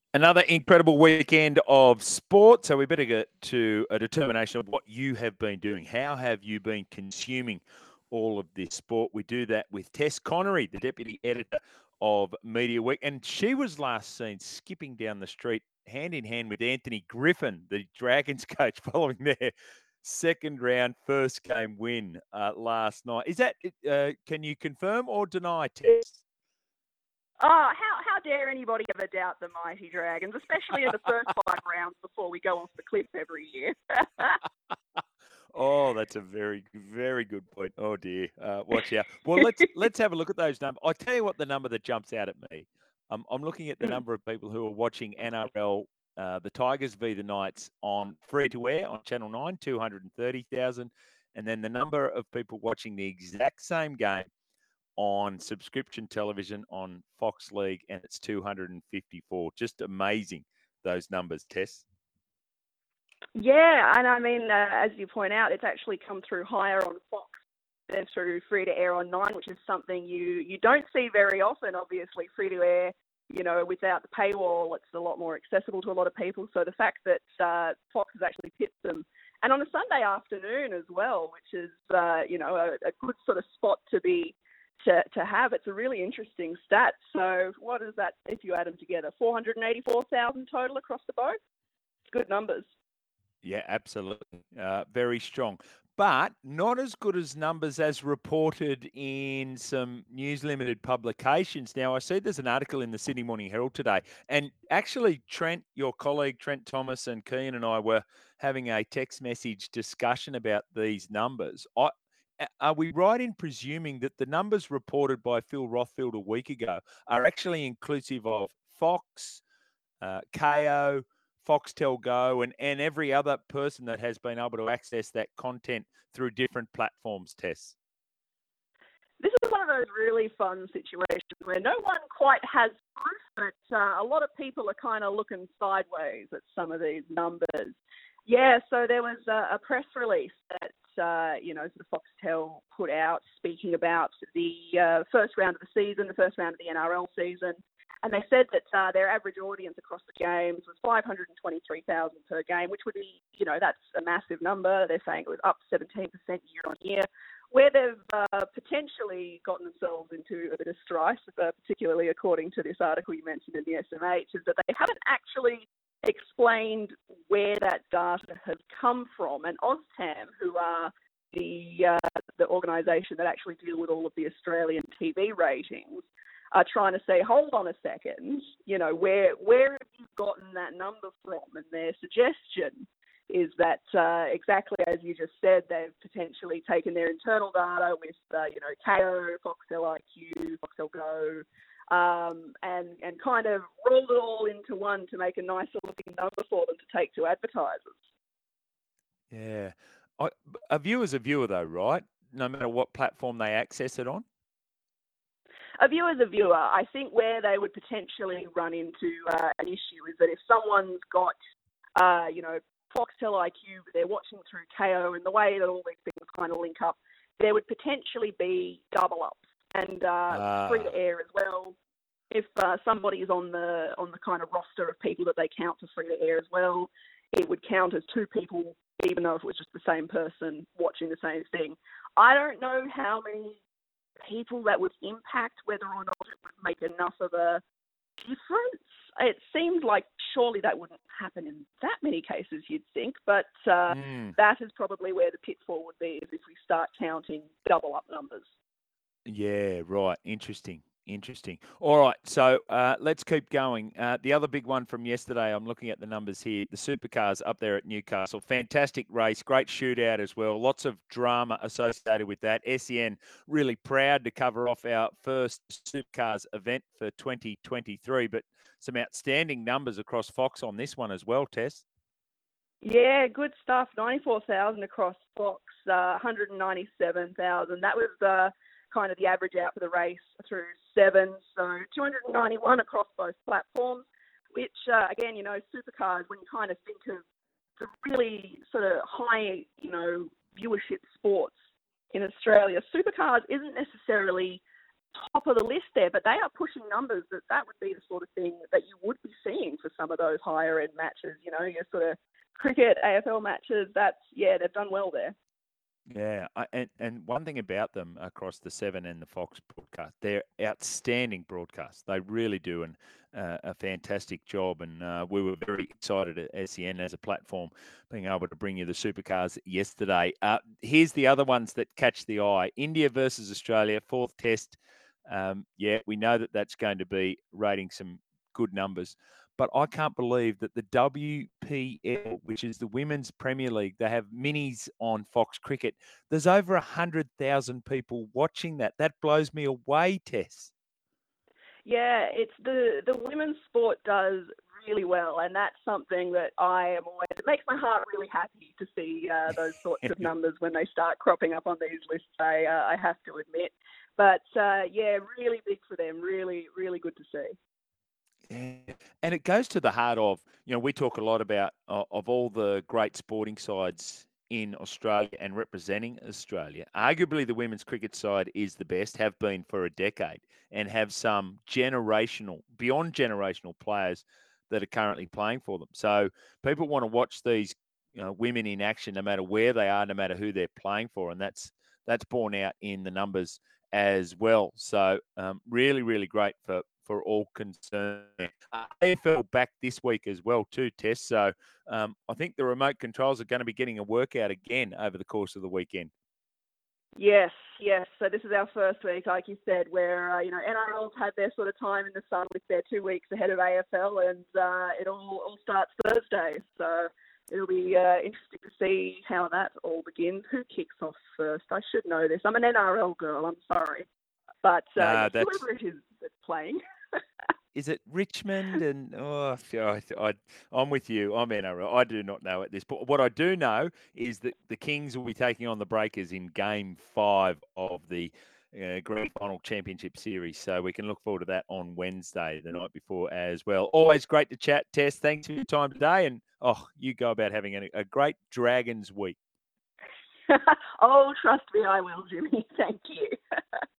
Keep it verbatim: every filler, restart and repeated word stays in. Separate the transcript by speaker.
Speaker 1: Another incredible weekend of sport. So we better get to a determination of what you have been doing. How have you been consuming all of this sport? We do that with Tess Connery, the deputy editor of Media Week. And she was last seen skipping down the street hand in hand with Anthony Griffin, the Dragons coach, following their second round first game win uh, last night. Is that, uh, can you confirm or deny, Tess?
Speaker 2: Oh, how how dare anybody ever doubt the mighty Dragons, especially in the first five rounds before we go off the cliff every year.
Speaker 1: Oh, that's a very, very good point. Oh dear, uh, watch out. Well, let's let's have a look at those numbers. I tell you what, the number that jumps out at me. Um, I'm looking at the
Speaker 2: Mm.
Speaker 1: number of people who are watching N R L, uh, the Tigers v the Knights on free to air on Channel Nine, two hundred and thirty thousand, and then the number of people watching the exact same game on subscription television on Fox League, and it's two hundred and fifty-four. Just amazing those numbers, Tess.
Speaker 2: Yeah, and I mean, uh, as you point out, it's actually come through higher on Fox than through free to air on Nine, which is something you you don't see very often. Obviously, free to air, you know, without the paywall, it's a lot more accessible to a lot of people. So the fact that uh, Fox has actually pipped them, and on a Sunday afternoon as well, which is uh, you know a, a good sort of spot to be to to have. It's a really interesting stat. So what is that if you add them together? four hundred eighty-four thousand total across the both. Good numbers.
Speaker 1: Yeah, absolutely. Uh, very strong. But not as good as numbers as reported in some News Limited publications. Now, I see there's an article in the Sydney Morning Herald today. And actually, Trent, your colleague, Trent Thomas and Kean and I were having a text message discussion about these numbers. I, are we right in presuming that the numbers reported by Phil Rothfield a week ago are actually inclusive of Fox, uh, K O, Foxtel Go, and, and every other person that has been able to access that content through different platforms, Tess?
Speaker 2: This is one of those really fun situations where no one quite has proof, but uh, a lot of people are kind of looking sideways at some of these numbers. Yeah, so there was a, a press release that, uh, you know, sort of Foxtel put out speaking about the uh, first round of the season, the first round of the N R L season. And they said that uh, their average audience across the games was five hundred twenty-three thousand per game, which would be, you know, that's a massive number. They're saying it was up seventeen percent year on year. Where they've uh, potentially gotten themselves into a bit of strife, uh, particularly according to this article you mentioned in the S M H, is that they haven't actually explained where that data has come from. And OzTam, who are the uh, the organisation that actually deal with all of the Australian T V ratings, are trying to say, hold on a second, you know, where where have you gotten that number from? And their suggestion is that uh, exactly as you just said, they've potentially taken their internal data with, uh, you know, K O, Foxtel I Q, Foxtel Go, um, and and kind of rolled it all into one to make a nicer looking number for them to take to advertisers.
Speaker 1: Yeah. I, a viewer's a viewer, though, right? No matter what platform they access it on?
Speaker 2: A viewer's a viewer. I think where they would potentially run into uh, an issue is that if someone's got, uh, you know, Foxtel I Q, but they're watching through K O, and the way that all these things kind of link up, there would potentially be double ups and uh, free to
Speaker 1: Ah,
Speaker 2: air as well. If uh, somebody is on the on the kind of roster of people that they count for free to air as well, it would count as two people, even though if it was just the same person watching the same thing. I don't know how many people that would impact, whether or not it would make enough of a difference. It seems like surely that wouldn't happen in that many cases, you'd think, but uh,
Speaker 1: mm.
Speaker 2: that is probably where the pitfall would be, is if we start counting double up numbers.
Speaker 1: Yeah, right. Interesting. Interesting. All right. So uh, let's keep going. Uh, the other big one from yesterday, I'm looking at the numbers here. The supercars up there at Newcastle. Fantastic race. Great shootout as well. Lots of drama associated with that. S E N really proud to cover off our first supercars event for twenty twenty-three, but some outstanding numbers across Fox on this one as well, Tess.
Speaker 2: Yeah, good stuff. ninety-four thousand across Fox, uh, one hundred ninety-seven thousand. That was uh, kind of the average out for the race through seven. So two hundred ninety-one across both platforms, which, uh, again, you know, supercars, when you kind of think of the really sort of high, you know, viewership sports in Australia, supercars isn't necessarily top of the list there, but they are pushing numbers that that would be the sort of thing that you would be seeing for some of those higher end matches. You know, your sort of cricket, A F L matches. That's yeah, they've done well there.
Speaker 1: Yeah, I, and and one thing about them across the Seven and the Fox broadcast, they're outstanding broadcasts. They really do an, uh, a fantastic job, and uh, we were very excited at S E N as a platform being able to bring you the supercars yesterday. Uh, here's the other ones that catch the eye: India versus Australia, fourth test. Um, yeah, we know that that's going to be rating some good numbers. But I can't believe that the W P L, which is the Women's Premier League, they have minis on Fox Cricket. There's over one hundred thousand people watching that. That blows me away, Tess.
Speaker 2: Yeah, it's the, the women's sport does really well, and that's something that I am always, it makes my heart really happy to see uh, those sorts of numbers when they start cropping up on these lists, I, uh, I have to admit. But uh, yeah, really big for them, really, really good to see.
Speaker 1: Yeah. And it goes to the heart of, you know, we talk a lot about uh, of all the great sporting sides in Australia and representing Australia. Arguably, the women's cricket side is the best, have been for a decade, and have some generational, beyond generational players that are currently playing for them. So people want to watch these, you know, women in action, no matter where they are, no matter who they're playing for, and that's that's borne out in the numbers as well. So um, really, really great for for all concerned. Uh, A F L back this week as well too, Tess. So um, I think the remote controls are going to be getting a workout again over the course of the weekend.
Speaker 2: Yes, yes. So this is our first week, like you said, where, uh, you know, N R L's had their sort of time in the sun with their two weeks ahead of A F L, and uh, it all, all starts Thursday. So it'll be uh, interesting to see how that all begins. Who kicks off first? I should know this. I'm an N R L girl, I'm sorry. But uh,
Speaker 1: Nah,
Speaker 2: yes,
Speaker 1: that's-
Speaker 2: whoever it is that's playing.
Speaker 1: Is it Richmond? And oh, I, I, I'm with you. I'm N R L. I do not know at this point. What I do know is that the Kings will be taking on the Breakers in Game Five of the uh, Grand Final Championship Series. So we can look forward to that on Wednesday, the night before, as well. Always great to chat, Tess. Thanks for your time today, and oh, you go about having a, a great Dragons week.
Speaker 2: Oh, trust me, I will, Jimmy. Thank you.